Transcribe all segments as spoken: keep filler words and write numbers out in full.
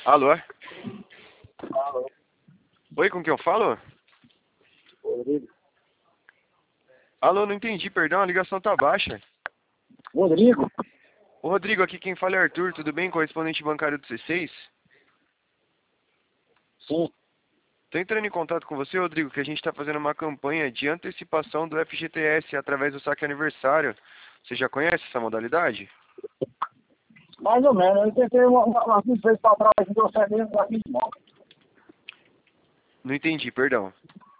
Alô? Alô, Oi, com quem eu falo? Rodrigo. Alô, não entendi, perdão, a ligação tá baixa. Rodrigo? Ô, Rodrigo, aqui quem fala é Arthur, tudo bem? Correspondente bancário do C seis? Sim. Tô entrando em contato com você, Rodrigo, que a gente tá fazendo uma campanha de antecipação do F G T S através do saque aniversário. Você já conhece essa modalidade? Mais ou menos. Eu tentei uma, uma, umas duas vezes pra trás, não deu certo mesmo, aqui de novo. Não entendi, perdão.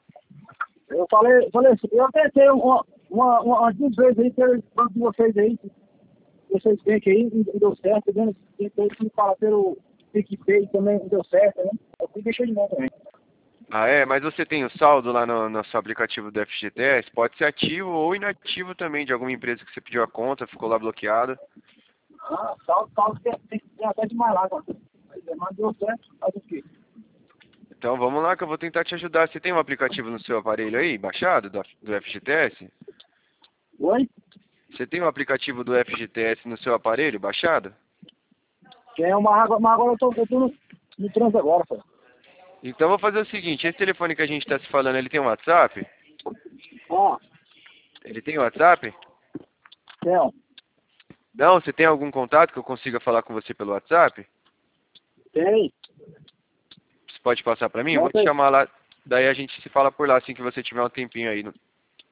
Eu falei, falei assim, eu tentei uma, uma, uma, umas duas vezes aí, pelo banco de vocês aí, vocês têm que aí, não deu certo, vendo? Tentei que fala pelo PicPay também, não deu certo, né? Eu fui deixar de mão também. Ah, é? Mas você tem o saldo lá no, no seu aplicativo do F G T S? Pode ser ativo ou inativo também, de alguma empresa que você pediu a conta, ficou lá bloqueado. Ah, salto, salto, tem, tem, tem até demais lá, cara. Mas não deu certo, faz o quê? Então vamos lá que eu vou tentar te ajudar. Você tem um aplicativo no seu aparelho aí, baixado, do, do F G T S? Oi? Você tem um aplicativo do F G T S no seu aparelho, baixado? Quer uma água, mas agora eu tô, eu tô no, no trânsito agora, cara. Então vou fazer o seguinte, esse telefone que a gente está se falando, ele tem um WhatsApp? Ó, Ele tem WhatsApp? Theo, Não, você tem algum contato que eu consiga falar com você pelo WhatsApp? tem. Você pode passar para mim? Eu vou Bota te aí. chamar lá, daí a gente se fala por lá assim que você tiver um tempinho aí. no-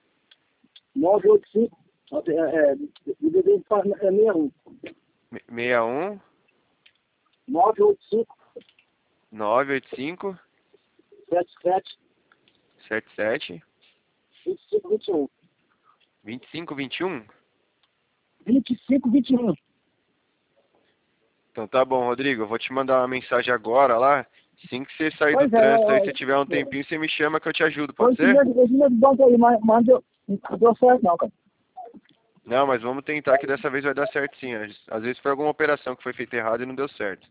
nove oito cinco, é, é, o D D é sessenta e um. me- seis um nove oito cinco, nove oito cinco sete sete, sete sete vinte e cinco, vinte e um. vinte e cinco vinte e um. vinte e cinco, vinte e um. Então tá bom, Rodrigo, eu vou te mandar uma mensagem agora lá. Assim que você sair do Pois é, trânsito aí, é, se tiver um é, tempinho, você me chama que eu te ajudo, foi pode esse ser? mesmo, esse mesmo banco aí, mas, mas deu, não deu certo não, cara. Não, mas vamos tentar que dessa vez vai dar certo sim. Às vezes foi alguma operação que foi feita errada e não deu certo.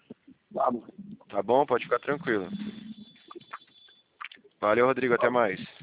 Tá bom. Tá bom? Pode ficar tranquilo. Valeu, Rodrigo, até mais.